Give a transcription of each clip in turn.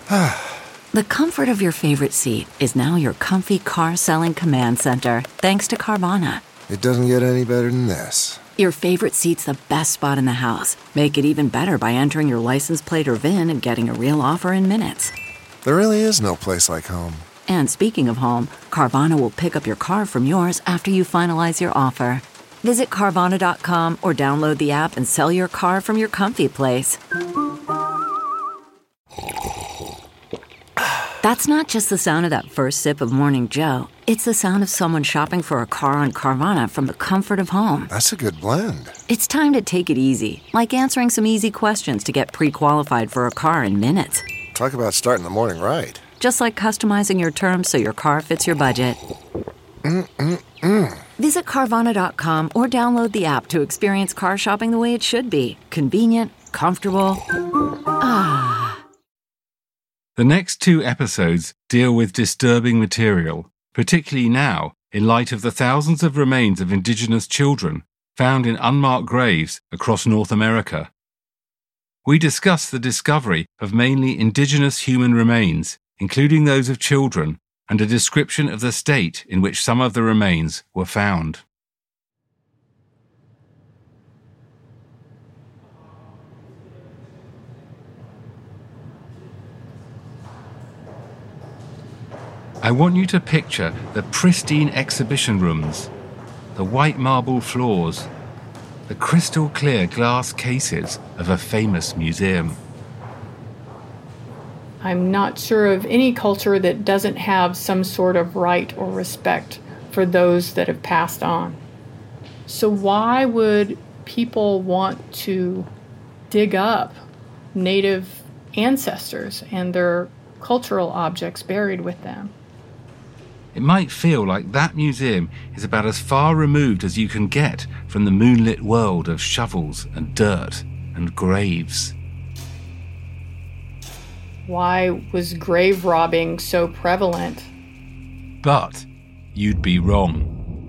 The comfort of your favorite seat is now your comfy car selling command center, thanks to Carvana. It doesn't get any better than this. Your favorite seat's the best spot in the house. Make it even better by entering your license plate or VIN and getting a real offer in minutes. There really is no place like home. And speaking of home, Carvana will pick up your car from yours after you finalize your offer. Visit Carvana.com or download the app and sell your car from your comfy place. That's not just the sound of that first sip of Morning Joe. It's the sound of someone shopping for a car on Carvana from the comfort of home. That's a good blend. It's time to take it easy, like answering some easy questions to get pre-qualified for a car in minutes. Talk about starting the morning right. Just like customizing your terms so your car fits your budget. Visit Carvana.com or download the app to experience car shopping the way it should be. Convenient, comfortable. The next 2 episodes deal with disturbing material, particularly now in light of the thousands of remains of Indigenous children found in unmarked graves across North America. We discuss the discovery of mainly Indigenous human remains, including those of children, and a description of the state in which some of the remains were found. I want you to picture the pristine exhibition rooms, the white marble floors, the crystal clear glass cases of a famous museum. I'm not sure of any culture that doesn't have some sort of right or respect for those that have passed on. So why would people want to dig up Native ancestors and their cultural objects buried with them? It might feel like that museum is about as far removed as you can get from the moonlit world of shovels and dirt and graves. Why was grave robbing so prevalent? But you'd be wrong.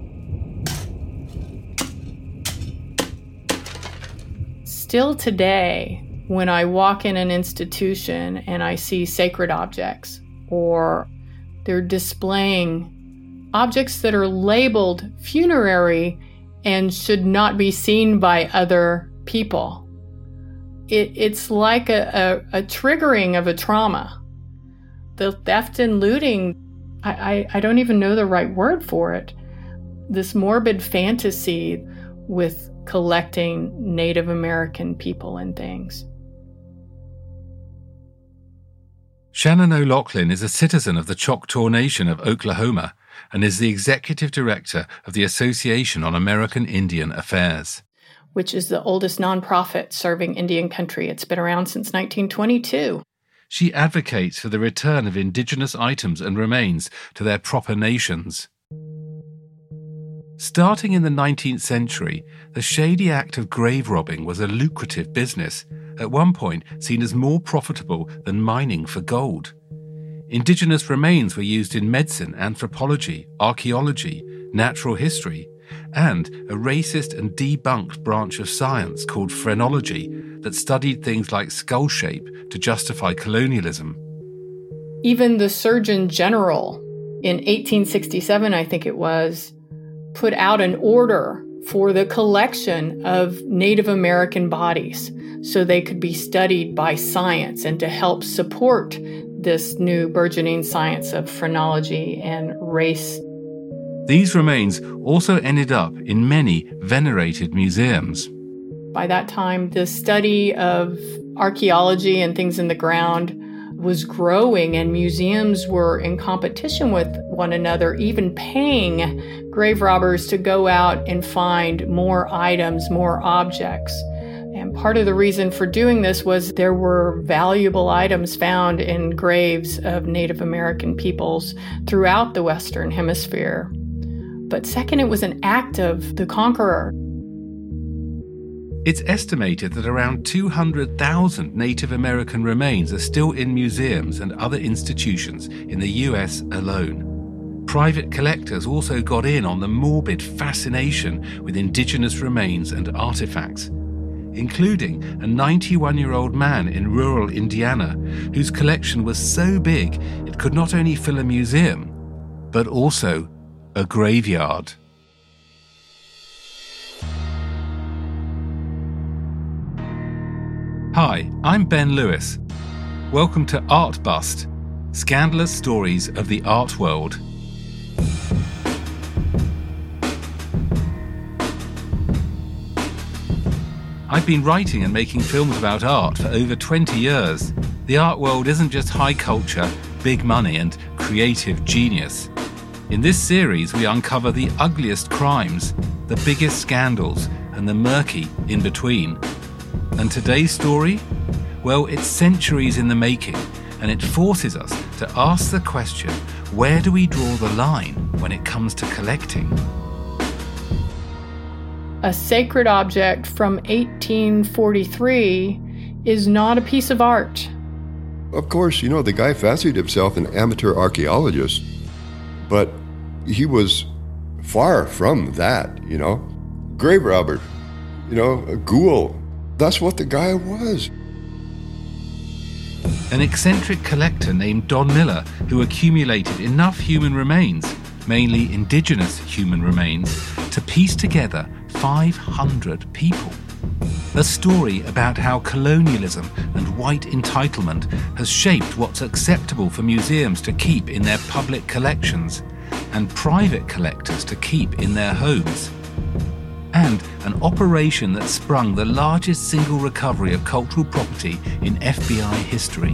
Still today, when I walk in an institution and I see sacred objects, or they're displaying objects that are labeled funerary and should not be seen by other people, it's like a triggering of a trauma. The theft and looting, I don't even know the right word for it. This morbid fantasy with collecting Native American people and things. Shannon O'Loughlin is a citizen of the Choctaw Nation of Oklahoma and is the executive director of the Association on American Indian Affairs, which is the oldest nonprofit serving Indian country. It's been around since 1922. She advocates for the return of Indigenous items and remains to their proper nations. Starting in the 19th century, the shady act of grave robbing was a lucrative business, at one point seen as more profitable than mining for gold. Indigenous remains were used in medicine, anthropology, archaeology, natural history, and a racist and debunked branch of science called phrenology that studied things like skull shape to justify colonialism. Even the Surgeon General in 1867, I think it was, put out an order for the collection of Native American bodies so they could be studied by science and to help support this new burgeoning science of phrenology and race. These remains also ended up in many venerated museums. By that time, the study of archaeology and things in the ground was growing, and museums were in competition with one another, even paying grave robbers to go out and find more items, more objects. And part of the reason for doing this was there were valuable items found in graves of Native American peoples throughout the Western Hemisphere. But second, it was an act of the conqueror. It's estimated that around 200,000 Native American remains are still in museums and other institutions in the US alone. Private collectors also got in on the morbid fascination with Indigenous remains and artifacts. including a 91-year-old man in rural Indiana whose collection was so big it could not only fill a museum, but also a graveyard. Hi, I'm Ben Lewis. Welcome to Art Bust, Scandalous Stories of the Art World. I've been writing and making films about art for over 20 years. The art world isn't just high culture, big money and creative genius. In this series, we uncover the ugliest crimes, the biggest scandals, and the murky in between. And today's story? Well, it's centuries in the making, and it forces us to ask the question, where do we draw the line when it comes to collecting? A sacred object from 1843 is not a piece of art. Of course, the guy fancied himself an amateur archaeologist, but he was far from that, Grave robber, a ghoul. That's what the guy was. An eccentric collector named Don Miller who accumulated enough human remains, mainly indigenous human remains, to piece together 500 people. A story about how colonialism and white entitlement has shaped what's acceptable for museums to keep in their public collections and private collectors to keep in their homes. And an operation that sprung the largest single recovery of cultural property in FBI history.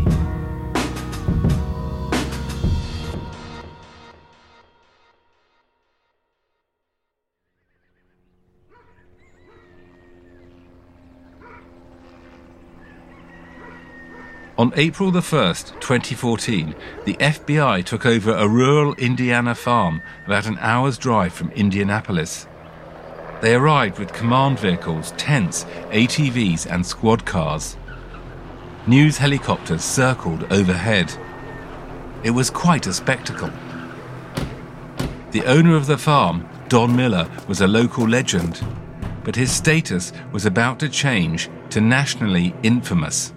On April the 1st, 2014, the FBI took over a rural Indiana farm about an hour's drive from Indianapolis. They arrived with command vehicles, tents, ATVs and squad cars. News helicopters circled overhead. It was quite a spectacle. The owner of the farm, Don Miller, was a local legend, but his status was about to change to nationally infamous.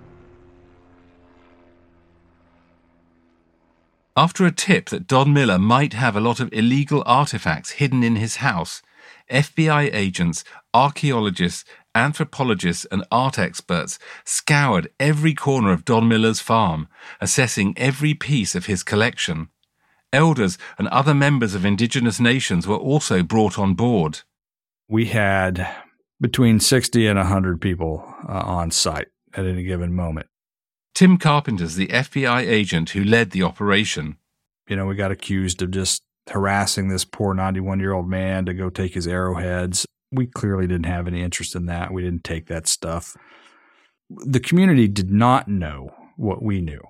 After a tip that Don Miller might have a lot of illegal artifacts hidden in his house, FBI agents, archaeologists, anthropologists and art experts scoured every corner of Don Miller's farm, assessing every piece of his collection. Elders and other members of indigenous nations were also brought on board. We had between 60 and 100 people on site at any given moment. Tim Carpenter's the FBI agent who led the operation. We got accused of just harassing this poor 91-year-old man to go take his arrowheads. We clearly didn't have any interest in that. We didn't take that stuff. The community did not know what we knew.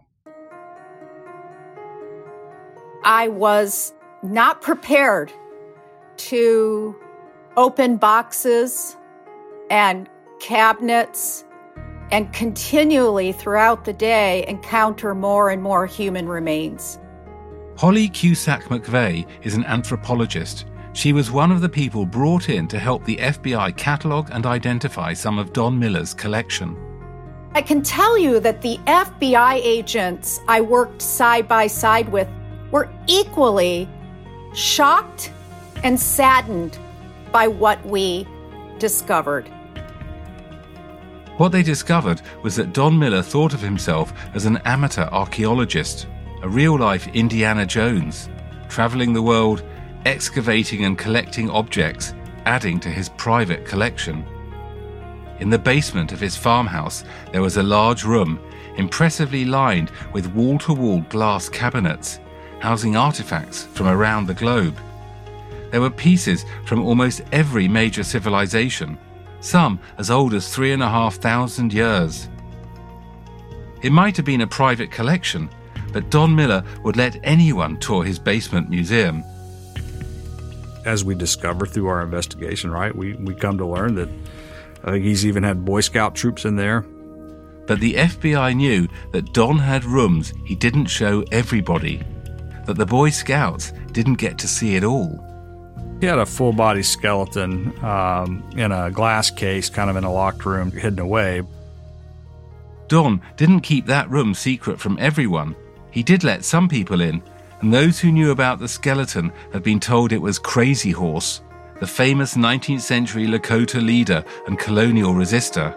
I was not prepared to open boxes and cabinets and continually throughout the day encounter more and more human remains. Holly Cusack McVeigh is an anthropologist. She was one of the people brought in to help the FBI catalogue and identify some of Don Miller's collection. I can tell you that the FBI agents I worked side by side with were equally shocked and saddened by what we discovered. What they discovered was that Don Miller thought of himself as an amateur archaeologist, a real-life Indiana Jones, travelling the world, excavating and collecting objects, adding to his private collection. In the basement of his farmhouse, there was a large room, impressively lined with wall-to-wall glass cabinets, housing artifacts from around the globe. There were pieces from almost every major civilization, some as old as 3,500 years. It might have been a private collection, but Don Miller would let anyone tour his basement museum. As we discover through our investigation, right, we come to learn that I think he's even had Boy Scout troops in there. But the FBI knew that Don had rooms he didn't show everybody, that the Boy Scouts didn't get to see it all. He had a full-body skeleton in a glass case, kind of in a locked room, hidden away. Don didn't keep that room secret from everyone. He did let some people in, and those who knew about the skeleton have been told it was Crazy Horse, the famous 19th century Lakota leader and colonial resistor.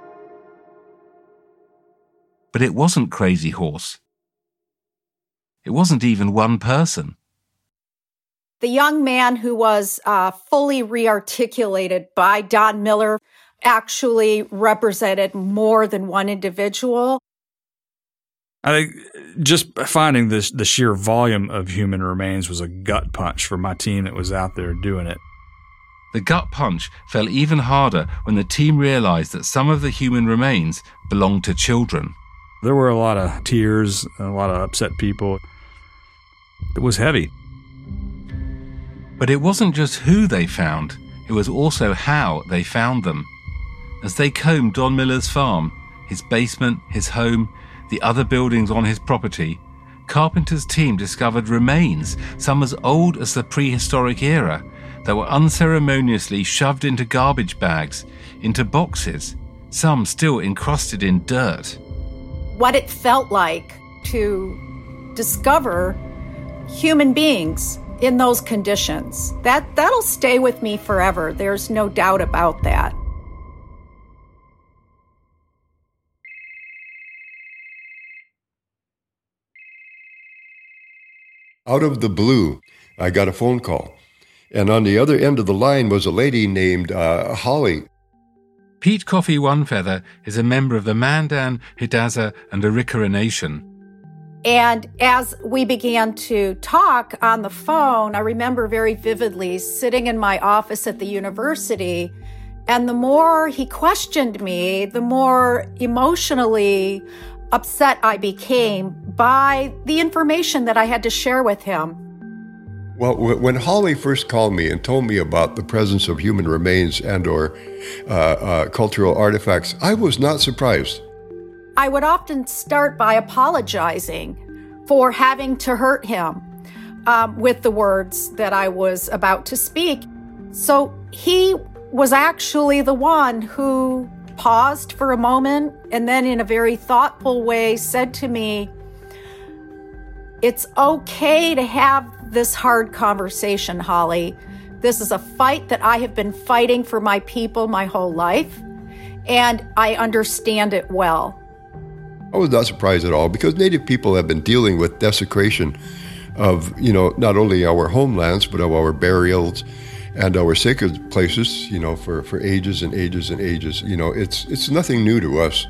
But it wasn't Crazy Horse. It wasn't even one person. The young man who was fully rearticulated by Don Miller actually represented more than one individual. I think just finding the sheer volume of human remains was a gut punch for my team that was out there doing it. The gut punch fell even harder when the team realized that some of the human remains belonged to children. There were a lot of tears, a lot of upset people. It was heavy. But it wasn't just who they found, it was also how they found them. As they combed Don Miller's farm, his basement, his home, the other buildings on his property, Carpenter's team discovered remains, some as old as the prehistoric era, that were unceremoniously shoved into garbage bags, into boxes, some still encrusted in dirt. What it felt like to discover human beings in those conditions. That'll stay with me forever. There's no doubt about that. Out of the blue, I got a phone call. And on the other end of the line was a lady named Holly. Pete Coffey Onefeather is a member of the Mandan, Hidatsa, and Arikara Nation. And as we began to talk on the phone, I remember very vividly sitting in my office at the university, and the more he questioned me, the more emotionally upset I became by the information that I had to share with him. Well, when Holly first called me and told me about the presence of human remains and or cultural artifacts, I was not surprised. I would often start by apologizing for having to hurt him with the words that I was about to speak. So he was actually the one who paused for a moment and then in a very thoughtful way said to me, "It's okay to have this hard conversation, Holly. This is a fight that I have been fighting for my people my whole life, and I understand it well." I was not surprised at all because Native people have been dealing with desecration of, not only our homelands, but of our burials and our sacred places, for ages and ages and ages. It's nothing new to us.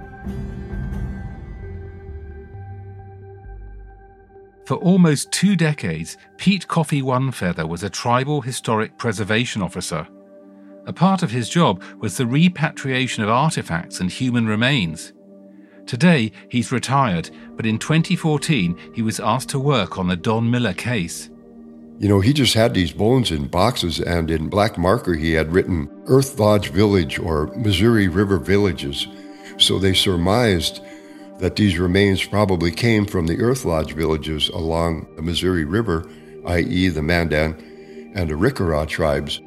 For almost 2 decades, Pete Coffey Onefeather was a tribal historic preservation officer. A part of his job was the repatriation of artifacts and human remains. Today, he's retired, but in 2014, he was asked to work on the Don Miller case. He just had these bones in boxes, and in black marker he had written Earth Lodge Village or Missouri River Villages. So they surmised that these remains probably came from the Earth Lodge villages along the Missouri River, i.e. the Mandan and Arikara tribes.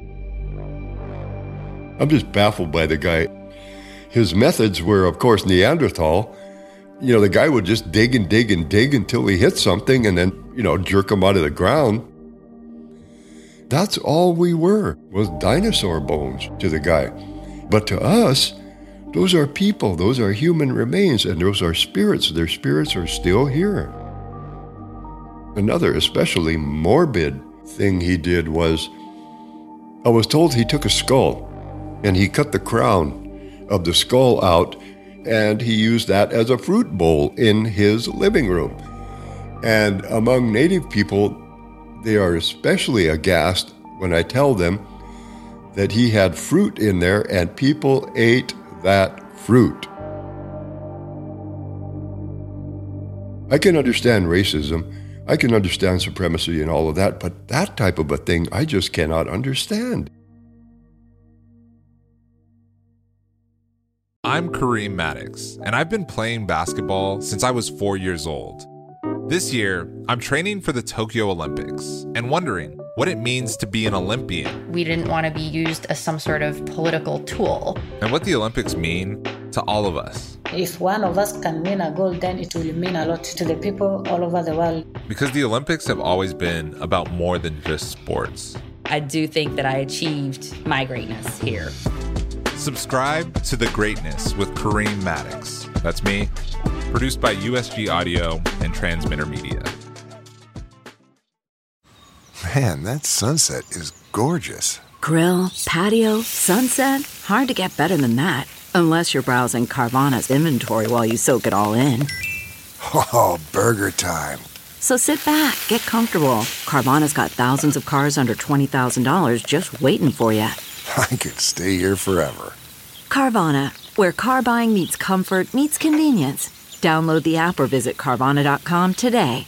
I'm just baffled by the guy. His methods were, of course, Neanderthal. The guy would just dig and dig and dig until he hit something and then, jerk him out of the ground. That's all we were, was dinosaur bones to the guy. But to us, those are people, those are human remains, and those are spirits. Their spirits are still here. Another especially morbid thing he did was, I was told he took a skull and he cut the crown of the skull out, and he used that as a fruit bowl in his living room. And among Native people, they are especially aghast when I tell them that he had fruit in there and people ate that fruit. I can understand racism, I can understand supremacy and all of that, but that type of a thing I just cannot understand. I'm Kareem Maddox, and I've been playing basketball since I was 4 years old. This year, I'm training for the Tokyo Olympics and wondering, what it means to be an Olympian. We didn't want to be used as some sort of political tool. And what the Olympics mean to all of us. If one of us can win a gold, then it will mean a lot to the people all over the world. Because the Olympics have always been about more than just sports. I do think that I achieved my greatness here. Subscribe to The Greatness with Kareem Maddox. That's me. Produced by USG Audio and Transmitter Media. Man, that sunset is gorgeous. Grill, patio, sunset. Hard to get better than that. Unless you're browsing Carvana's inventory while you soak it all in. Oh, burger time. So sit back, get comfortable. Carvana's got thousands of cars under $20,000 just waiting for you. I could stay here forever. Carvana, where car buying meets comfort, meets convenience. Download the app or visit Carvana.com today.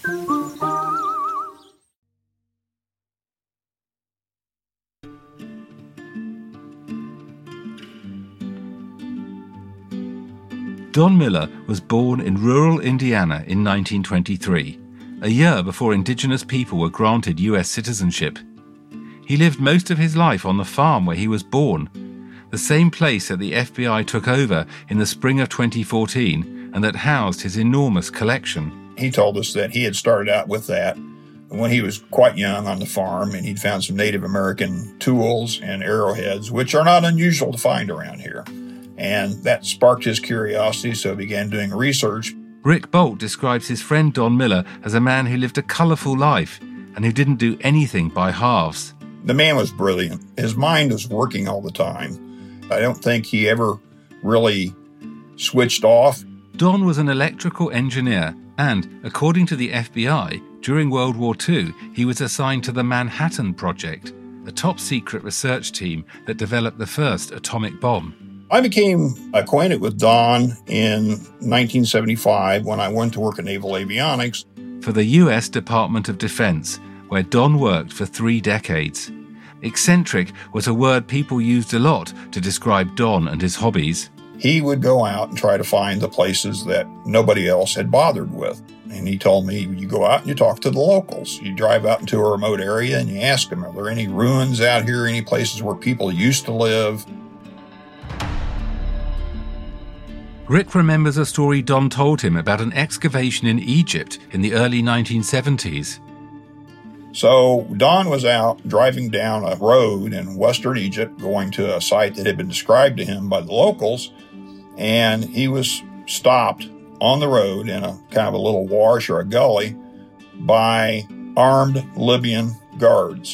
Don Miller was born in rural Indiana in 1923, a year before indigenous people were granted U.S. citizenship. He lived most of his life on the farm where he was born, the same place that the FBI took over in the spring of 2014 and that housed his enormous collection. He told us that he had started out with that when he was quite young on the farm, and he'd found some Native American tools and arrowheads, which are not unusual to find around here. And that sparked his curiosity, so he began doing research. Rick Bolt describes his friend Don Miller as a man who lived a colourful life and who didn't do anything by halves. The man was brilliant. His mind was working all the time. I don't think he ever really switched off. Don was an electrical engineer and, according to the FBI, during World War II, he was assigned to the Manhattan Project, a top-secret research team that developed the first atomic bomb. I became acquainted with Don in 1975 when I went to work at Naval Avionics. For the U.S. Department of Defense, where Don worked for 3 decades. Eccentric was a word people used a lot to describe Don and his hobbies. He would go out and try to find the places that nobody else had bothered with. And he told me, you go out and you talk to the locals. You drive out into a remote area and you ask them, are there any ruins out here, any places where people used to live? Rick remembers a story Don told him about an excavation in Egypt in the early 1970s. So Don was out driving down a road in western Egypt, going to a site that had been described to him by the locals, and he was stopped on the road in a kind of a little wash or a gully by armed Libyan guards.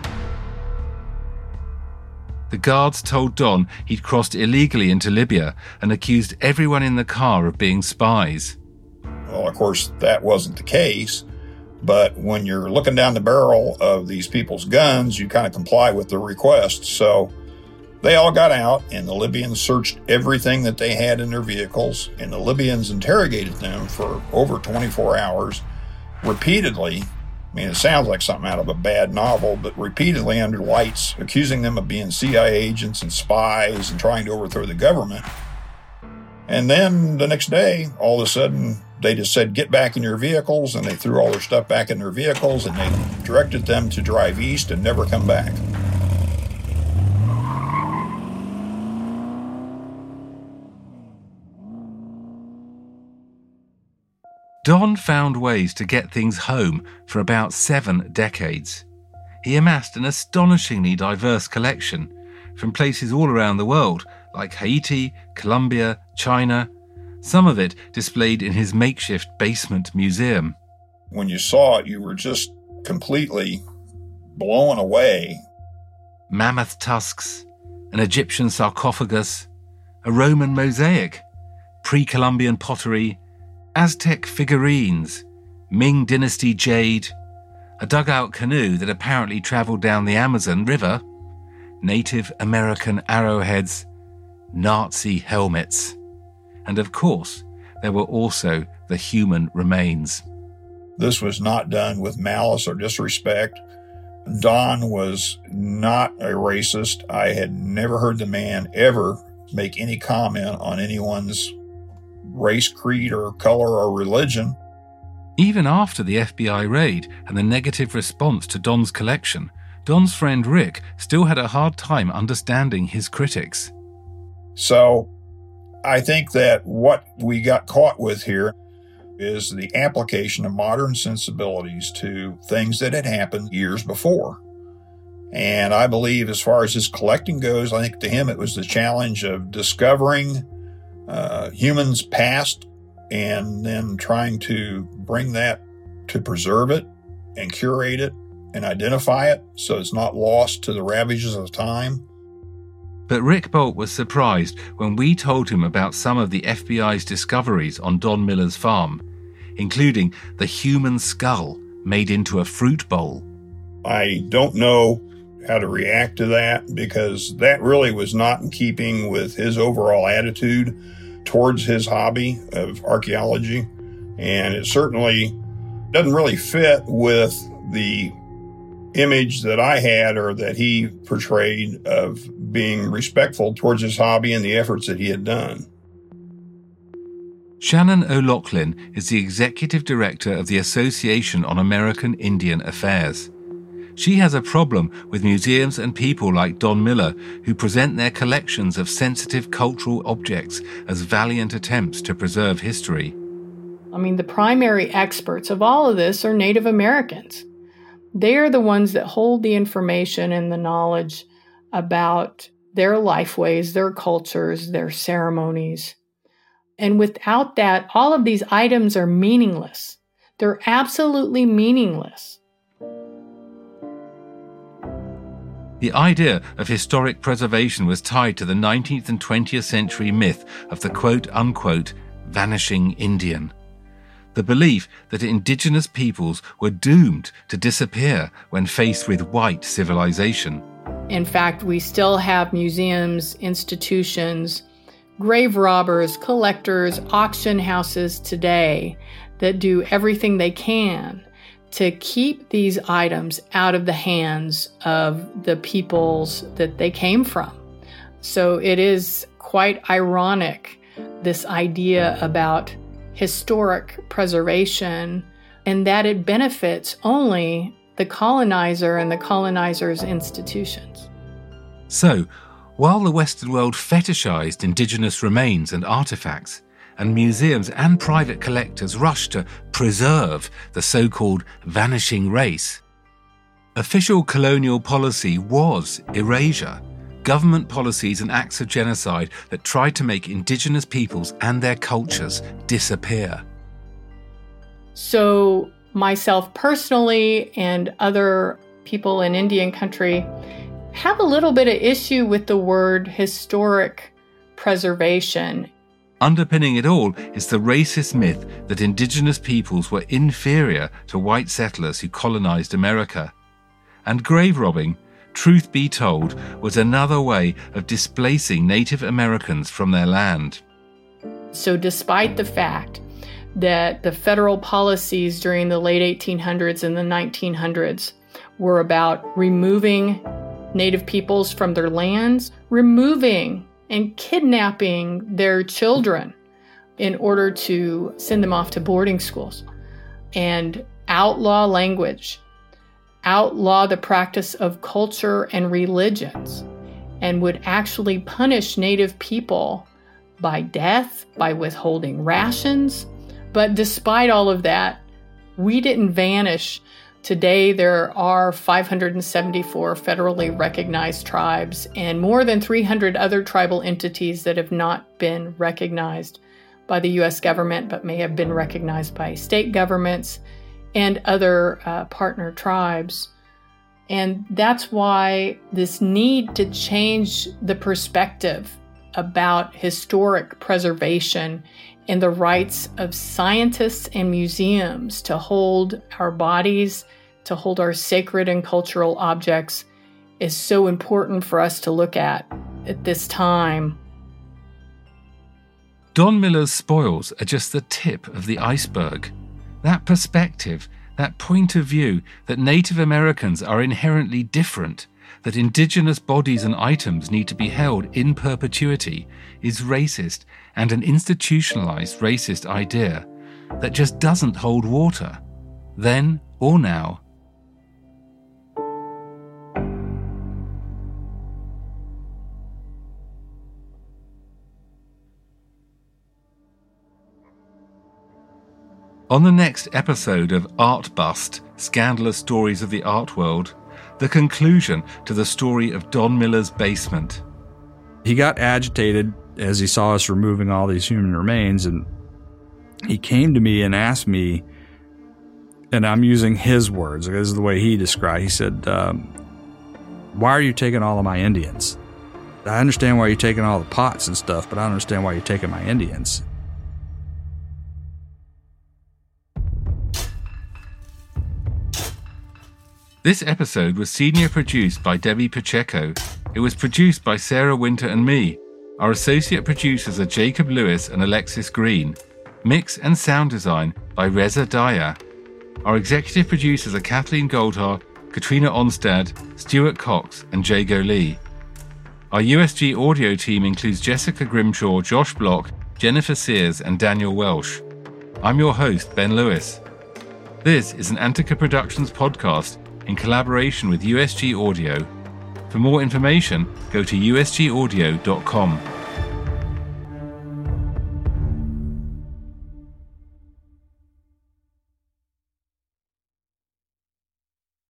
The guards told Don he'd crossed illegally into Libya and accused everyone in the car of being spies. Well, of course, that wasn't the case, but when you're looking down the barrel of these people's guns, you kind of comply with their requests. So they all got out, and the Libyans searched everything that they had in their vehicles, and the Libyans interrogated them for over 24 hours, repeatedly. I mean, it sounds like something out of a bad novel, but repeatedly under lights, accusing them of being CIA agents and spies and trying to overthrow the government. And then the next day, all of a sudden, they just said, get back in your vehicles, and they threw all their stuff back in their vehicles, and they directed them to drive east and never come back. Don found ways to get things home for about 7 decades. He amassed an astonishingly diverse collection from places all around the world, like Haiti, Colombia, China, some of it displayed in his makeshift basement museum. When you saw it, you were just completely blown away. Mammoth tusks, an Egyptian sarcophagus, a Roman mosaic, pre-Columbian pottery, Aztec figurines, Ming Dynasty jade, a dugout canoe that apparently traveled down the Amazon River, Native American arrowheads, Nazi helmets, and of course, there were also the human remains. This was not done with malice or disrespect. Don was not a racist. I had never heard the man ever make any comment on anyone's race, creed, or color, or religion. Even after the FBI raid and the negative response to Don's collection, Don's friend Rick still had a hard time understanding his critics. So I think that what we got caught with here is the application of modern sensibilities to things that had happened years before. And I believe as far as his collecting goes, I think to him it was the challenge of discovering humans' past and then trying to bring that to preserve it and curate it and identify it so it's not lost to the ravages of time. But Rick Bolt was surprised when we told him about some of the FBI's discoveries on Don Miller's farm, including the human skull made into a fruit bowl. I don't know how to react to that because that really was not in keeping with his overall attitude towards his hobby of archaeology. And it certainly doesn't really fit with the image that I had or that he portrayed of being respectful towards his hobby and the efforts that he had done. Shannon O'Loughlin is the executive director of the Association on American Indian Affairs. She has a problem with museums and people like Don Miller who present their collections of sensitive cultural objects as valiant attempts to preserve history. I mean, the primary experts of all of this are Native Americans. They are the ones that hold the information and the knowledge about their lifeways, their cultures, their ceremonies. And without that, all of these items are meaningless. They're absolutely meaningless. The idea of historic preservation was tied to the 19th and 20th century myth of the quote-unquote vanishing Indian. The belief that indigenous peoples were doomed to disappear when faced with white civilization. In fact, we still have museums, institutions, grave robbers, collectors, auction houses today that do everything they can to keep these items out of the hands of the peoples that they came from. So it is quite ironic, this idea about historic preservation, and that it benefits only the colonizer and the colonizer's institutions. So, while the Western world fetishized indigenous remains and artifacts, and museums and private collectors rushed to preserve the so-called vanishing race, official colonial policy was erasure, government policies and acts of genocide that tried to make indigenous peoples and their cultures disappear. So myself personally and other people in Indian country have a little bit of issue with the word historic preservation. Underpinning it all is the racist myth that indigenous peoples were inferior to white settlers who colonized America. And grave robbing, truth be told, was another way of displacing Native Americans from their land. So despite the fact that the federal policies during the late 1800s and the 1900s were about removing Native peoples from their lands, removing and kidnapping their children in order to send them off to boarding schools, and outlaw language, outlaw the practice of culture and religions, and would actually punish Native people by death, by withholding rations. But despite all of that, we didn't vanish. Today, there are 574 federally recognized tribes and more than 300 other tribal entities that have not been recognized by the U.S. government, but may have been recognized by state governments and other partner tribes. And that's why this need to change the perspective about historic preservation and the rights of scientists and museums to hold our bodies, to hold our sacred and cultural objects is so important for us to look at this time. Don Miller's spoils are just the tip of the iceberg. That perspective, that point of view that Native Americans are inherently different, that indigenous bodies and items need to be held in perpetuity, is racist and an institutionalized racist idea, that just doesn't hold water, then or now. On the next episode of Art Bust, Scandalous Stories of the Art World, the conclusion to the story of Don Miller's basement. He got agitated as he saw us removing all these human remains, and he came to me and asked me, and I'm using his words, this is the way he described, he said, why are you taking all of my Indians? I understand why you're taking all the pots and stuff, but I don't understand why you're taking my Indians. This episode was senior produced by Debbie Pacheco. It was produced by Sarah Winter and me. Our associate producers are Jacob Lewis and Alexis Green. Mix and sound design by Reza Daya. Our executive producers are Kathleen Goldhar, Katrina Onstad, Stuart Cox and Jago Lee. Our USG audio team includes Jessica Grimshaw, Josh Block, Jennifer Sears and Daniel Welsh. I'm your host, Ben Lewis. This is an Antica Productions podcast in collaboration with USG Audio. For more information, go to usgaudio.com.